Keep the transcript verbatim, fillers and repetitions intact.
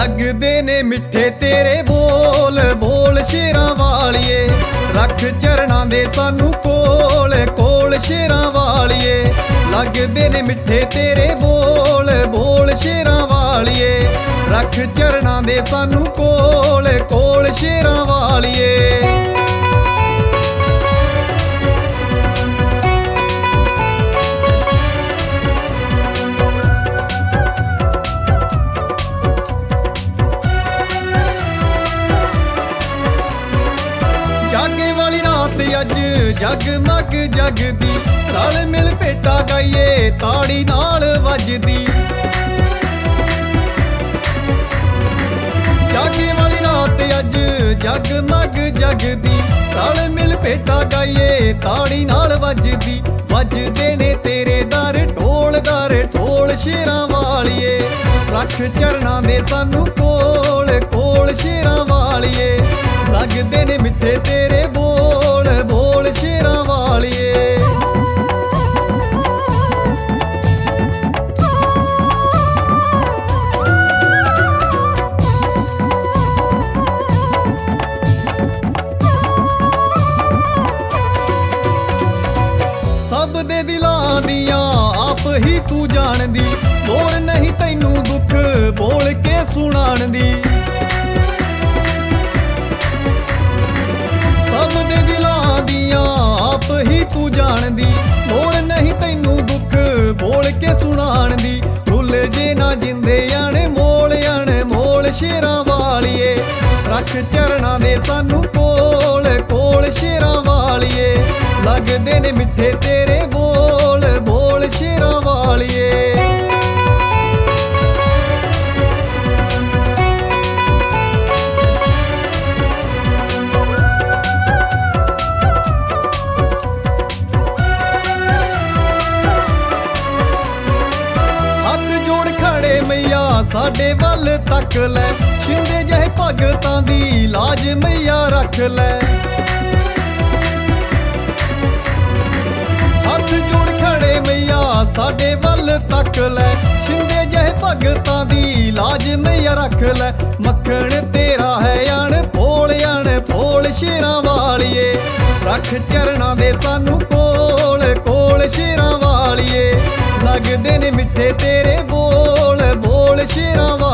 ਲੱਗਦੇ ਨੇ ਮਿੱਠੇ ਤੇਰੇ ਬੋਲ ਬੋਲ ਸ਼ੇਰਾਂ ਵਾਲੀਏ। ਰੱਖ ਚਰਨਾਂ ਦੇ ਸਾਨੂੰ ਕੋਲ ਕੋਲ ਸ਼ੇਰਾਂ ਵਾਲੀਏ। ਲੱਗਦੇ ਨੇ ਮਿੱਠੇ ਤੇਰੇ ਬੋਲ ਬੋਲ ਸ਼ੇਰਾਂ ਵਾਲੀਏ। ਰੱਖ ਚਰਨਾਂ ਦੇ ਸਾਨੂੰ ਕੋਲ ਕੋਲ ਸ਼ੇਰਾਂ ਵਾਲੀਏ। ਜਾਗੇ ਵਾਲੀ ਰਾਤ ਅੱਜ ਜਗਮਗ ਜਗਦੀ। ਰਲ ਮਿਲ ਭੇਟਾ ਗਾਈਏ ਤਾੜੀ ਨਾਲ ਵੱਜਦੀ। ਜਾਗੇ ਵਾਲੀ ਰਾਤ ਅੱਜ ਜਗਮਗ ਜਗਦੀ। ਰਲ ਮਿਲ ਭੇਟਾ ਗਾਈਏ ਤਾੜੀ ਨਾਲ ਵੱਜਦੀ। ਵੱਜਦੇ ਨੇ ਤੇਰੇ ਦਰ ਢੋਲ ਦਰ ਢੋਲ ਸ਼ੇਰਾਂ ਵਾਲੀਏ। ਰੱਖ ਚਰਨਾਂ ਦੇ ਸਾਨੂੰ ਕੋਲ ਕੋਲ ਸ਼ੇਰਾਂ ਵਾਲੀਏ। ਲੱਗਦੇ ਨੇ ਮਿੱਠੇ ਤੇਰੇ ਬੋਲ ਬੋਲ ਸ਼ੇਰਾਂ ਵਾਲੀਏ। ਸਭ ਦੇ ਦਿਲਾਂ ਦੀਆਂ ਆਪ ਹੀ ਤੂੰ ਜਾਣਦੀ। ਲੋੜ ਨਹੀਂ ਤੈਨੂੰ ਦੁੱਖ ਬੋਲ ਕੇ ਸੁਣਾਉਣ ਦੀ। ਸਭ ਦੇ ਦਿਲਾਂ ਦੀਆਂ ਆਪ ਹੀ ਤੂੰ ਜਾਣਦੀ। ਲੋੜ ਨਹੀਂ ਤੈਨੂੰ ਦੁੱਖ ਬੋਲ ਕੇ ਸੁਣਾਉਣ ਦੀ। ਰੁੱਲ ਜੇ ਨਾ ਜਿੰਦੇ ਅਣ ਮੋਲ ਅਣ ਮੋਲ ਸ਼ੇਰਾਂ ਵਾਲੀਏ। ਰੱਖ ਚਰਨਾਂ ਦੇ ਸਾਨੂੰ ਕੋਲ ਕੋਲ ਸ਼ੇਰਾਂ ਵਾਲੀਏ। ਲੱਗਦੇ ਨੇ ਮਿੱਠੇ ਤੇਰੇ ਬੋਲ ਬੋਲ ਸ਼ੇਰਾਂ ਵਾਲੀਏ। ਮਈਆ ਸਾਡੇ ਵੱਲ ਤੱਕ ਲੈ। ਸ਼ਿੰਦੇ ਜਿਹੇ ਭਗਤਾਂ ਦੀ ਲਾਜ ਮਈਆ ਰੱਖ ਲੈ। ਹੱਥ ਜੋੜ ਖੜੇ ਮਈਆ ਸਾਡੇ ਵੱਲ ਤੱਕ ਲੈ। ਸ਼ਿੰਦੇ ਜਿਹੇ ਭਗਤਾਂ ਦੀ ਲਾਜ ਮਈਆ ਰੱਖ ਲੈ। ਮੱਖਣ ਤੇਰਾ ਹੈ ਅਣ ਭੋਲ ਅਣ ਭੋਲ ਸ਼ੇਰਾਂ ਵਾਲੀਏ। ਰੱਖ ਚਰਨਾਂ ਦੇ ਸਾਨੂੰ ਕੋਲ ਕੋਲ ਸ਼ੇਰਾਂ ਵਾਲੀਏ। ਲੱਗਦੇ ਨੇ ਮਿੱਠੇ ਤੇਰੇ ਬੋਲ ਬੋਲ ਸ਼ੇਰਾਂ